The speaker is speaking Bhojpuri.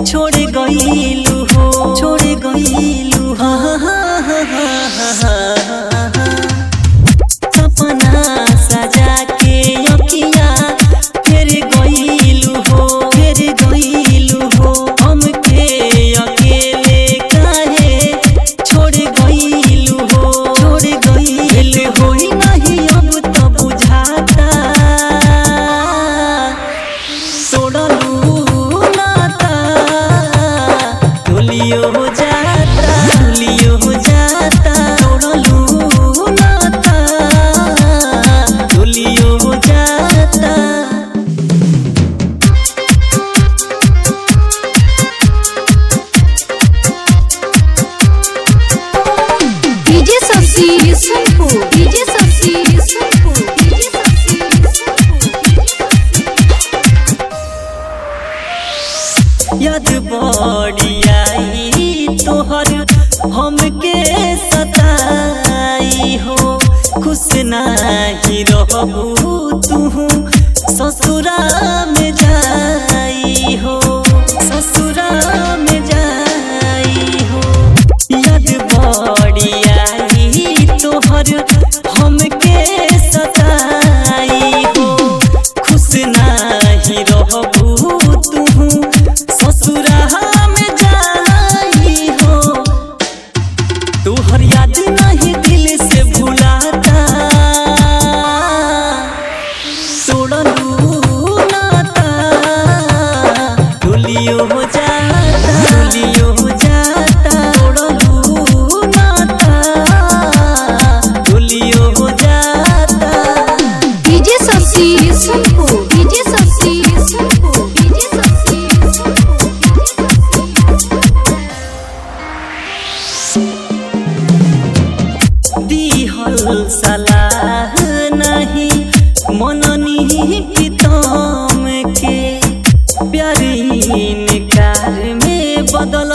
छोड़ गईलू हो, छोड़ गईलू हो। सपना सजा के अखिया फिर गईलू हो, फिर गईलू हो। हमके अकेले काहे छोड़ गईलू हो, छोड़ गईलू हो। नहीं अब तो बुझाता तोड़लू नाता, डोलियो हो जाता, डोलियो हो जाता। तोड़लू नाता, डोलियो हो जाता। डीजे शशि संपू, डीजे शशि संपू, डीजे शशि याद बड़ी आई तोहर हमके सताई हो। खुश नाही रहबू तू ससुरा में जाई हो, ससुरा में जाई हो। याद बड़ी आई तोहर हमके सताई हो। खुश नाही रहबू तू ससुरा में जाई हो। तोहर याद नहीं दिल से भुलाता, तोड़लू नाता, डोलियो हो जाता, डोलियो हो जाता। तोड़लू नाता, डोलियो हो जाता। डीजे शशि संपू, डीजे शशि संपू, डीजे शशि दिहल सलाह नहीं मननी प्रीतम के। प्यार इनकार में बदल